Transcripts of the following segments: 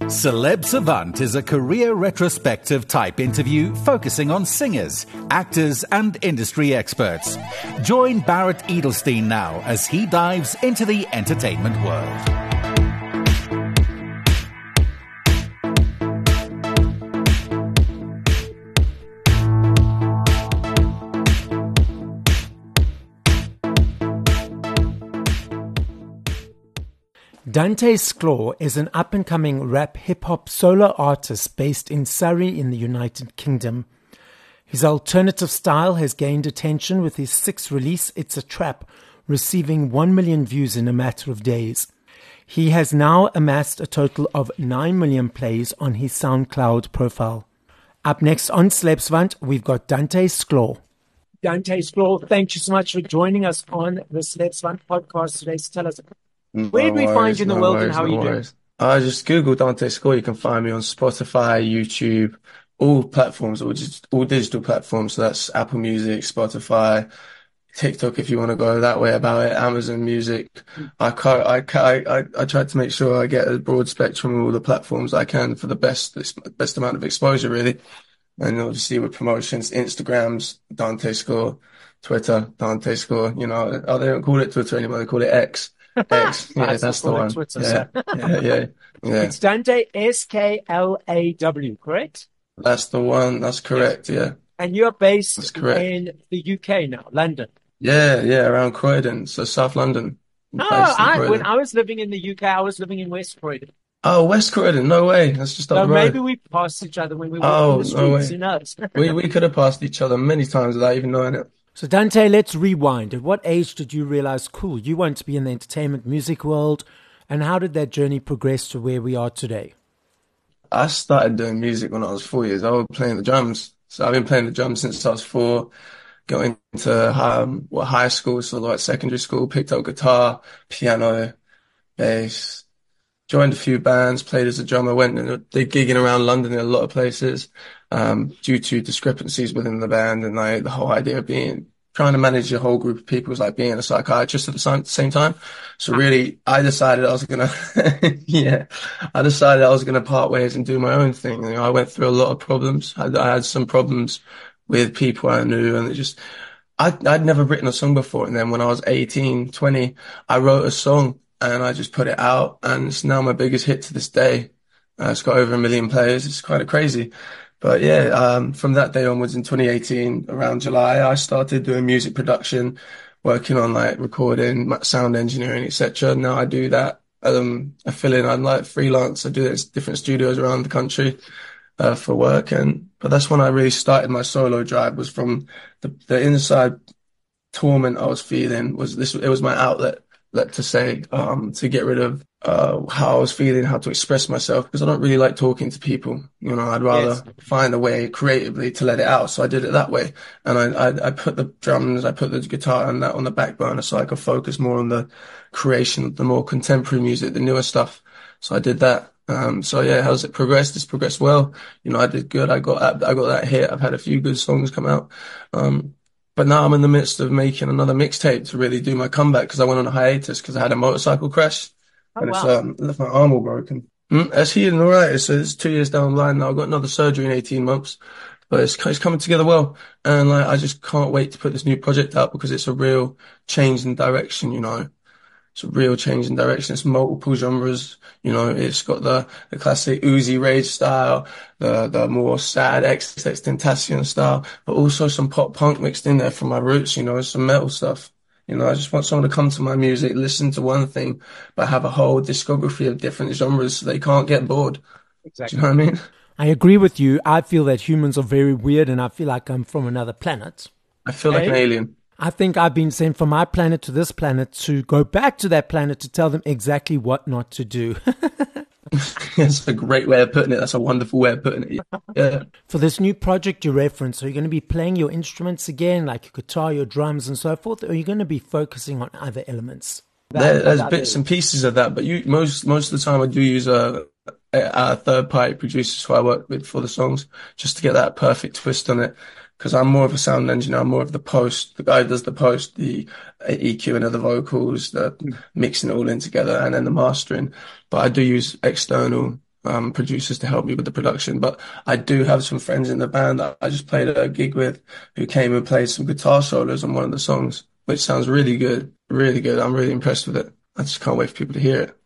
Celeb Savant is a career retrospective type interview focusing on singers, actors, and industry experts. Join Barrett Edelstein now as he dives into the entertainment world. Dante Sklar is an up-and-coming rap hip-hop solo artist based in Surrey in the United Kingdom. His alternative style has gained attention with his sixth release, It's a Trap, receiving 1 million views in a matter of days. He has now amassed a total of 9 million plays on his SoundCloud profile. Up next on Celeb Savant, we've got Dante Sklar. Dante Sklar, thank you so much for joining us on the Celeb Savant podcast today. So tell us, where do we find you in the world and how are you doing? Just Google Dante Sklar. You can find me on Spotify, YouTube, all platforms, all digital platforms. So that's Apple Music, Spotify, TikTok if you want to go that way about it, Amazon Music. I try to make sure I get a broad spectrum of all the platforms I can for the best amount of exposure, really. And obviously with promotions, Instagrams, Dante Sklar, Twitter, Dante Sklar. You know, they don't call it Twitter anymore; they call it X. X, yeah, that's the one. Twitter, yeah. It's Dante Sklaw, correct? That's the one. That's correct. Yeah. And you're based in the UK now, London. Yeah, around Croydon, so South London. When I was living in the UK, I was living in West Croydon. Oh, West Croydon? No way. That's just up the road. Maybe we passed each other when we were in the streets. No way. Who knows? we could have passed each other many times without even knowing it. So Dante, let's rewind. At what age did you realize, cool, you want to be in the entertainment music world? And how did that journey progress to where we are today? I started doing music when I was 4 years old, playing the drums. So I've been playing the drums since I was 4, going into high school, so like secondary school, picked up guitar, piano, bass, joined a few bands, played as a drummer, did gigging around London in a lot of places, due to discrepancies within the band and like the whole idea of trying to manage a whole group of people was like being a psychiatrist at the same time. So really, I decided I was gonna part ways and do my own thing. You know, I went through a lot of problems. I had some problems with people I knew, and I'd never written a song before. And then when I was 18, 20, I wrote a song and I just put it out, and it's now my biggest hit to this day. It's got over 1 million plays. It's kind of crazy. But yeah, from that day onwards in 2018, around July, I started doing music production, working on like recording, sound engineering, etc. Now I do that. I fill in, I'm like freelance. I do it at different studios around the country, for work. But that's when I really started my solo drive, was from the inside torment I was feeling it was my outlet to say, to get rid of how I was feeling, how to express myself, because I don't really like talking to people. You know, I'd rather find a way creatively to let it out. So I did it that way. And I put the drums, I put the guitar and that on the back burner so I could focus more on the creation of the more contemporary music, the newer stuff. So I did that. So yeah, how's it progressed? It's progressed well. You know, I did good. I got that hit. I've had a few good songs come out. But now I'm in the midst of making another mixtape to really do my comeback, because I went on a hiatus because I had a motorcycle crash. It's left my arm all broken. It's healing all right. It's 2 years down the line now. I've got another surgery in 18 months, but it's coming together well. And like, I just can't wait to put this new project out, because it's a real change in direction, you know. It's a real change in direction. It's multiple genres. You know, it's got the classic Uzi Rage style, the more sad XXXTentacion style, but also some pop punk mixed in there from my roots, you know, some metal stuff. You know, I just want someone to come to my music, listen to one thing, but have a whole discography of different genres so they can't get bored. Exactly. Do you know what I mean? I agree with you. I feel that humans are very weird, and I feel like I'm from another planet. I feel like an alien. I think I've been sent from my planet to this planet to go back to that planet to tell them exactly what not to do. That's a great way of putting it. That's a wonderful way of putting it. Yeah. For this new project you reference, are you going to be playing your instruments again, like your guitar, your drums and so forth, or are you going to be focusing on other elements? There's bits and pieces of that, but most of the time I do use a third-party producers who I work with for the songs, just to get that perfect twist on it. Because I'm more of a sound engineer, I'm more of the guy who does the post, the EQing of the vocals, the mixing it all in together, and then the mastering. But I do use external producers to help me with the production. But I do have some friends in the band that I just played a gig with who came and played some guitar solos on one of the songs, which sounds really good, really good. I'm really impressed with it. I just can't wait for people to hear it.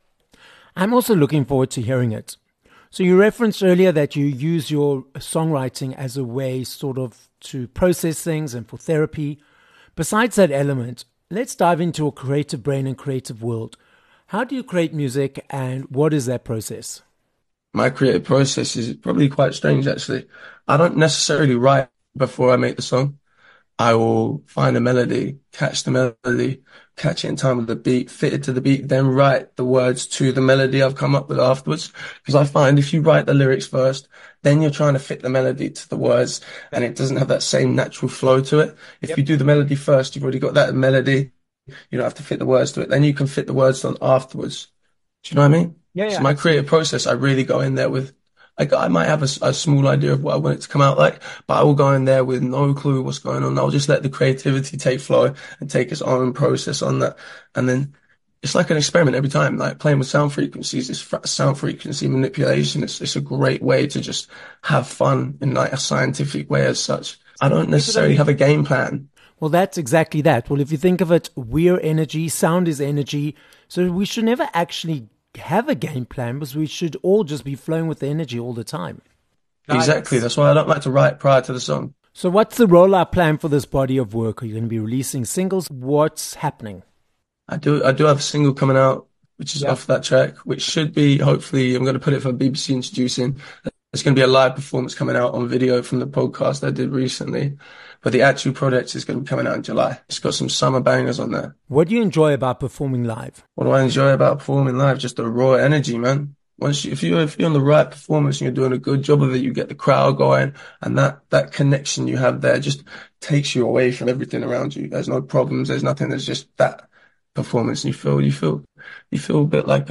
I'm also looking forward to hearing it. So you referenced earlier that you use your songwriting as a way sort of to process things and for therapy. Besides that element, let's dive into a creative brain and creative world. How do you create music and what is that process? My creative process is probably quite strange, actually. I don't necessarily write before I make the song. I will find a melody, catch the melody, catch it in time with the beat, fit it to the beat, then write the words to the melody I've come up with afterwards. Because I find if you write the lyrics first, then you're trying to fit the melody to the words and it doesn't have that same natural flow to it. If you do the melody first, you've already got that melody. You don't have to fit the words to it. Then you can fit the words on afterwards. Do you know what I mean? Yeah. So my creative process, I really go in there with, I might have a small idea of what I want it to come out like, but I will go in there with no clue what's going on. I'll just let the creativity take flow and take its own process on that. And then it's like an experiment every time, like playing with sound frequencies, this sound frequency manipulation. It's a great way to just have fun in like a scientific way as such. I don't necessarily have a game plan. Well, that's exactly that. Well, if you think of it, we're energy, sound is energy. So we should never actually have a game plan because we should all just be flowing with the energy all the time. Exactly. That's why I don't like to write prior to the song. So what's the rollout plan for this body of work? Are you going to be releasing singles? What's happening? I do have a single coming out, which is off that track, which should be, hopefully, I'm going to put it for BBC Introducing. There's going to be a live performance coming out on video from the podcast I did recently. But the actual project is going to be coming out in July. It's got some summer bangers on there. What do you enjoy about performing live? What do I enjoy about performing live? Just the raw energy, man. If you're on the right performance and you're doing a good job of it, you get the crowd going, and that connection you have there just takes you away from everything around you. There's no problems. There's nothing. There's just that performance. And you feel a bit like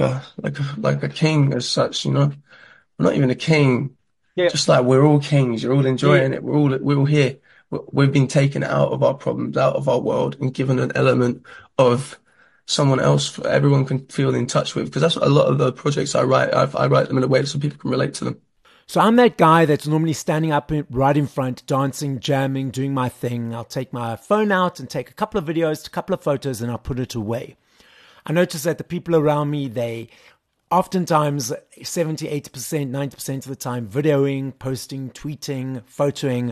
a king as such, you know. I'm not even a king. Yeah. Just like we're all kings. You're all enjoying it. We're all here. We've been taken out of our problems, out of our world, and given an element of someone else everyone can feel in touch with. Because that's what a lot of the projects I write. I write them in a way so people can relate to them. So I'm that guy that's normally standing up right in front, dancing, jamming, doing my thing. I'll take my phone out and take a couple of videos, a couple of photos, and I'll put it away. I notice that the people around me, they oftentimes 70, 80%, 90% of the time videoing, posting, tweeting, photoing.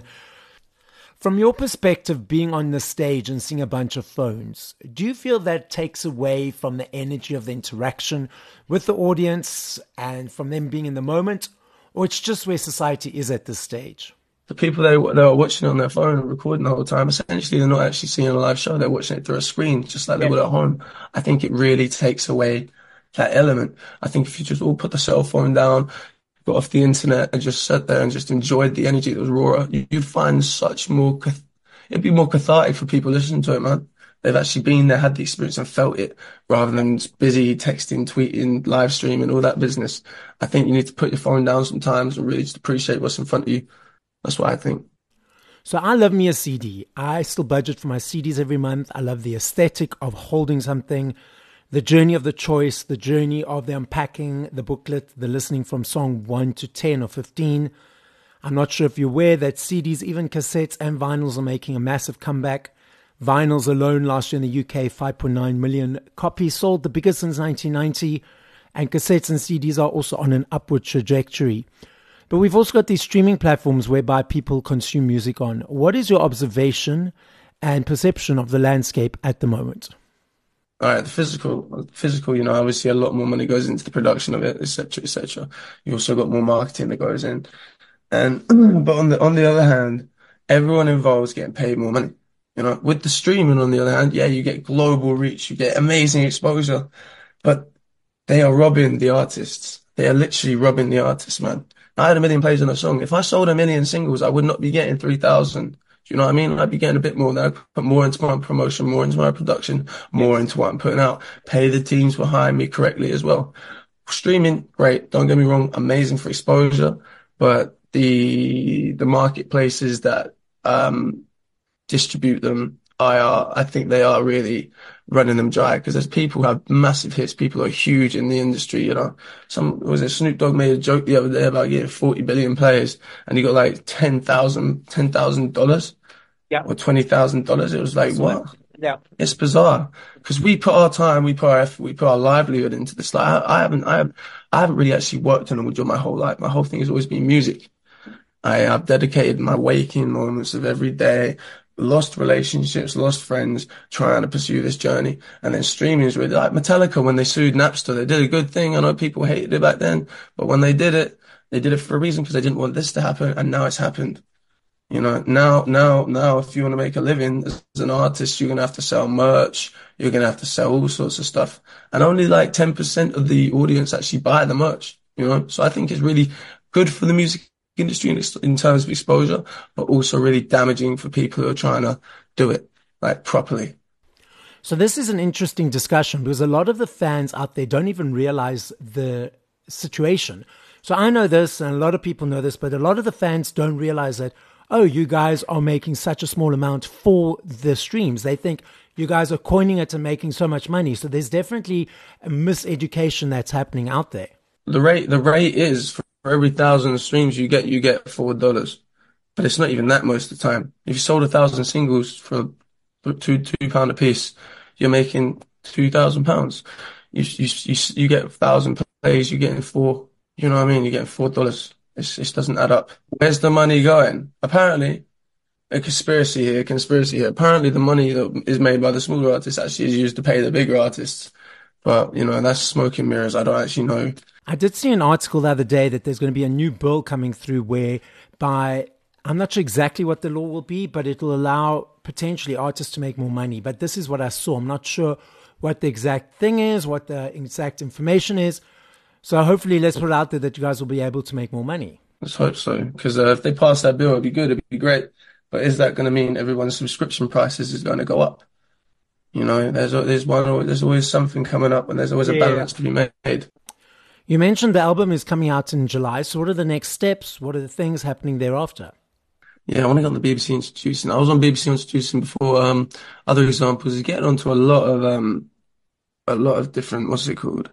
From your perspective, being on the stage and seeing a bunch of phones, do you feel that takes away from the energy of the interaction with the audience and from them being in the moment? Or it's just where society is at this stage? The people that are watching it on their phone and recording the whole time, essentially they're not actually seeing a live show. They're watching it through a screen, just like they would at home. I think it really takes away that element. I think if you just all put the cell phone down, got off the internet and just sat there and just enjoyed the energy that was raw, you'd find it'd be more cathartic for people listening to it, man. They've actually been there, had the experience and felt it rather than busy texting, tweeting, live streaming, all that business. I think you need to put your phone down sometimes and really just appreciate what's in front of you. That's what I think. So I love me a CD. I still budget for my CDs every month. I love the aesthetic of holding something, the journey of the choice, the journey of the unpacking, the booklet, the listening from song 1 to 10 or 15. I'm not sure if you're aware that CDs, even cassettes and vinyls are making a massive comeback. Vinyls alone last year in the UK, 5.9 million copies sold, the biggest since 1990. And cassettes and CDs are also on an upward trajectory. But we've also got these streaming platforms whereby people consume music on. What is your observation and perception of the landscape at the moment? All right, the physical, you know, obviously a lot more money goes into the production of it, etc., etc. You also got more marketing that goes in. And but on the other hand, everyone involved is getting paid more money. You know, with the streaming, on the other hand, yeah, you get global reach, you get amazing exposure, but they are robbing the artists. They are literally robbing the artists, man. I had 1 million plays on a song. If I sold 1 million singles, I would not be getting 3,000. Do you know what I mean? I'd be getting a bit more. Then I'd put more into my promotion, more into my production, more into what I'm putting out. Pay the teams for hiring me correctly as well. Streaming, great. Don't get me wrong, amazing for exposure, but the marketplaces that distribute them, I think they are really running them dry because there's people who have massive hits, people who are huge in the industry, you know. Snoop Dogg made a joke the other day about getting 40 billion plays and he got like $10,000 Yeah. or $20,000. It was like, That's what? right. Yeah. It's bizarre because we put our time, we put our effort, we put our livelihood into this. Like I haven't really actually worked on a job my whole life. My whole thing has always been music. I've dedicated my waking moments of every day, lost relationships, lost friends, trying to pursue this journey. And then streaming is really like Metallica when they sued Napster. They did a good thing. I know people hated it back then, but when they did it for a reason because they didn't want this to happen, and now it's happened. You know, now, if you want to make a living as an artist, you're going to have to sell merch. You're going to have to sell all sorts of stuff. And only like 10% of the audience actually buy the merch, you know? So I think it's really good for the music industry in terms of exposure, but also really damaging for people who are trying to do it like properly. So this is an interesting discussion because a lot of the fans out there don't even realize the situation. So I know this and a lot of people know this, but a lot of the fans don't realize that, oh, you guys are making such a small amount for the streams. They think you guys are coining it and making so much money. So there's definitely a miseducation that's happening out there. The rate is for every 1,000 streams you get $4. But it's not even that most of the time. If you sold 1,000 singles for £2 a piece, you're making £2,000. You get 1,000 plays, you're getting four. You know what I mean? You're getting $4. It doesn't add up. Where's the money going? Apparently, a conspiracy here. Apparently, the money that is made by the smaller artists actually is used to pay the bigger artists. But, you know, that's smoke and mirrors. I don't actually know. I did see an article the other day that there's going to be a new bill coming through whereby, I'm not sure exactly what the law will be, but it will allow potentially artists to make more money. But this is what I saw. I'm not sure what the exact thing is, what the exact information is. So hopefully let's put it out there that you guys will be able to make more money. Let's hope so. Because if they pass that bill, it'd be good. It'd be great. But is that going to mean everyone's subscription prices is going to go up? You know, there's always something coming up and there's always a balance to be made. You mentioned the album is coming out in July. So what are the next steps? What are the things happening thereafter? Yeah, I want to get on the BBC Introducing. I was on BBC Introducing before. Other examples is getting onto a lot of different, what's it called?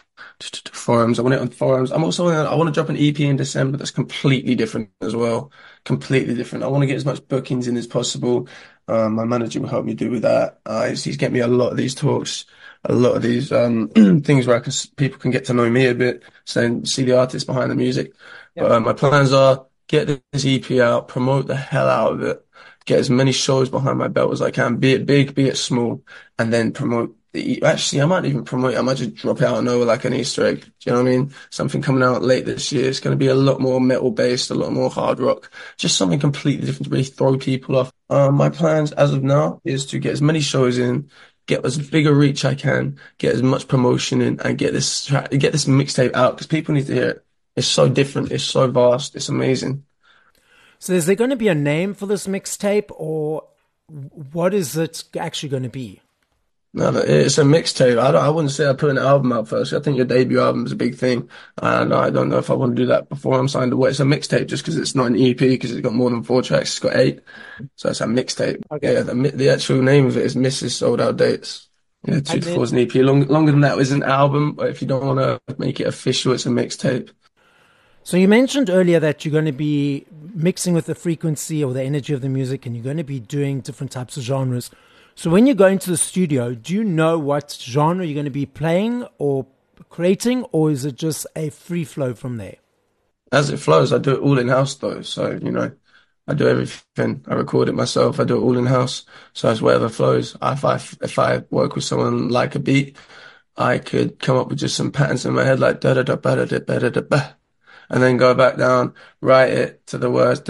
Forums. I want it on forums. I want to drop an EP in December that's completely different as well. Completely different. I want to get as much bookings in as possible. My manager will help me do with that. He's getting me a lot of these talks, a lot of these things where people can get to know me a bit, see the artist behind the music. Yep. But my plans are get this EP out, promote the hell out of it, get as many shows behind my belt as I can, be it big, be it small, and then promote. Actually, I might even promote it. I might just drop it out and over like an Easter egg. Do you know what I mean? Something coming out late this year. It's going to be a lot more metal based, a lot more hard rock. Just something completely different to really throw people off. My plans as of now is to get as many shows in, get as big a reach I can, get as much promotion in, and get this mixtape out because people need to hear it. It's so different. It's so vast. It's amazing. So is there going to be a name for this mixtape or what is it actually going to be? No, it's a mixtape. I wouldn't say I put an album out first. I think your debut album is a big thing. And I don't know if I want to do that before I'm signed away. It's a mixtape just because it's not an EP because it's got more than 4 tracks. It's got 8. So it's a mixtape. Okay. Yeah, the actual name of it is Mrs. Sold Out Dates. Yeah, 2 to 4 is an EP. Longer than that is an album. But if you don't want to make it official, it's a mixtape. So you mentioned earlier that you're going to be mixing with the frequency or the energy of the music and you're going to be doing different types of genres. So when you go into the studio, do you know what genre you're going to be playing or creating, or is it just a free flow from there? As it flows, I do it all in-house though. So, you know, I do everything. I record it myself. I do it all in-house. So it's whatever flows. If I work with someone like a beat, I could come up with just some patterns in my head like da-da-da-ba-da-da-ba-da-da-ba. And then go back down, write it to the words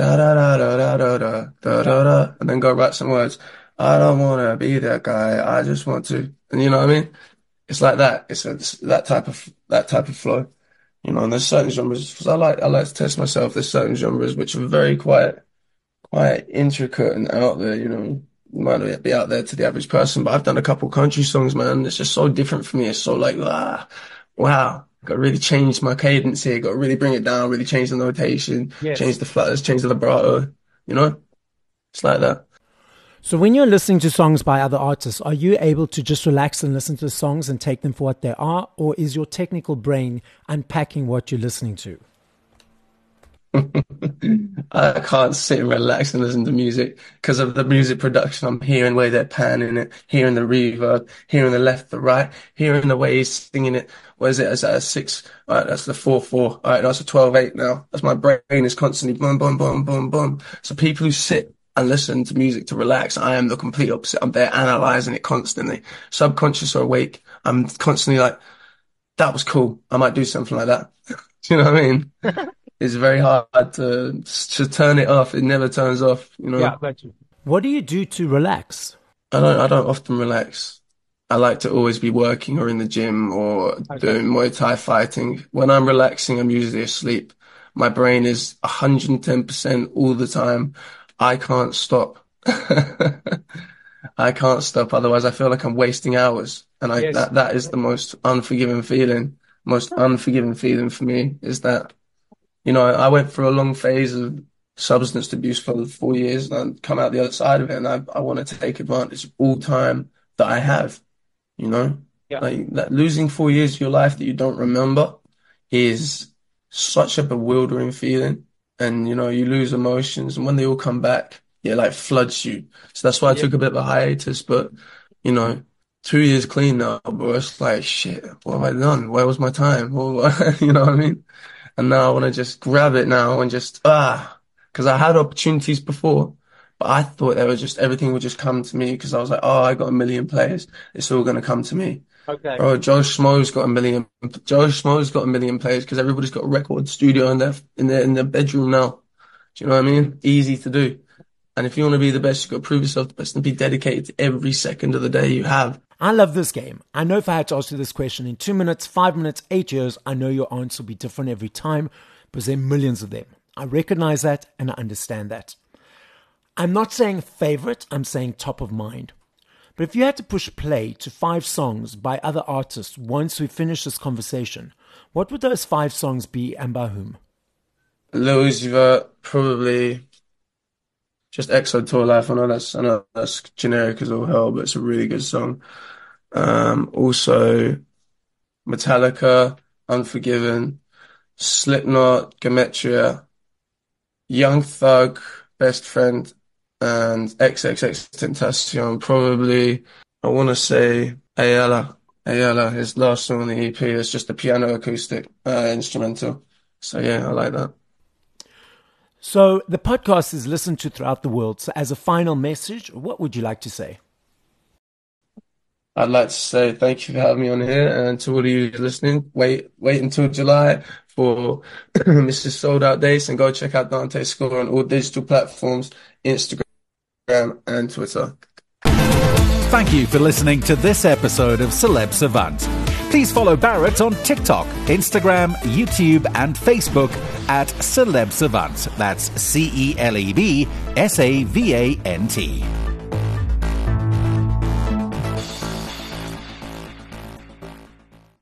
da-da-da-da-da-da-da-da-da, and then go write some words. I don't want to be that guy. I just want to, and you know what I mean? It's like that. It's that type of flow, you know. And there's certain genres because I like to test myself. There's certain genres which are very quite intricate and out there. You know, might not be out there to the average person. But I've done a couple country songs, man. It's just so different for me. It's so like wow. Got to really change my cadence here. Got to really bring it down. Really change the notation. Yes. Change the flutters. Change the vibrato. You know, it's like that. So when you're listening to songs by other artists, are you able to just relax and listen to the songs and take them for what they are? Or is your technical brain unpacking what you're listening to? I can't sit and relax and listen to music because of the music production. I'm hearing where they're panning it, hearing the reverb, hearing the left, the right, hearing the way he's singing it. What is it? Is that a 6? All right, that's the 4/4. All right, that's a 12/8 now. That's my brain is constantly boom, boom, boom, boom, boom. So people who sit and listen to music to relax, I am the complete opposite. I'm there analyzing it constantly, subconscious or awake. I'm constantly like, that was cool. I might do something like that. Do you know what I mean? It's very hard to turn it off. It never turns off, you know. Yeah, got you. What do you do to relax? I don't often relax. I like to always be working or in the gym or doing Muay Thai fighting. When I'm relaxing, I'm usually asleep. My brain is 110% all the time. I can't stop. I can't stop. Otherwise, I feel like I'm wasting hours. And that is the most unforgiving feeling. Most unforgiving feeling for me is that. You know, I went through a long phase of substance abuse for 4 years, and I've come out the other side of it, and I want to take advantage of all time that I have, you know? Yeah. Like that losing 4 years of your life that you don't remember is such a bewildering feeling. And, you know, you lose emotions, and when they all come back, it like floods you. So that's why I took a bit of a hiatus, but, you know, 2 years clean now, bro. It's like, shit, what have I done? Where was my time? You know what I mean? And now I want to just grab it now and just, because I had opportunities before, but I thought everything would just come to me because I was like, oh, I got 1 million players. It's all going to come to me. Okay. Bro, Joe Schmo's got 1 million. Joe Schmo's got 1 million players because everybody's got a record studio in their bedroom now. Do you know what I mean? Easy to do. And if you want to be the best, you've got to prove yourself the best and be dedicated to every second of the day you have. I love this game. I know if I had to ask you this question in 2 minutes, 5 minutes, 8 years, I know your answer will be different every time because there are millions of them. I recognize that and I understand that. I'm not saying favorite, I'm saying top of mind. But if you had to push play to 5 songs by other artists once we finish this conversation, what would those 5 songs be and by whom? Lil Uzi Vert, probably just EXO Tour Life. I know that's generic as all hell, but it's a really good song. Also Metallica, Unforgiven, Slipknot, Gematria, Young Thug, Best Friend, and XXXTentacion. Probably, I want to say Ayala, his last song on the EP. It's just a piano acoustic instrumental. So yeah, I like that. So the podcast is listened to throughout the world. So as a final message, what would you like to say? I'd like to say thank you for having me on here, and to all of you listening, wait until July for Mrs. Sold Out Dates, and go check out Dante Score on all digital platforms, Instagram and Twitter. Thank you for listening to this episode of Celeb Savant. Please follow Barrett on TikTok, Instagram, YouTube and Facebook at Celeb Savant. That's CelebSavant.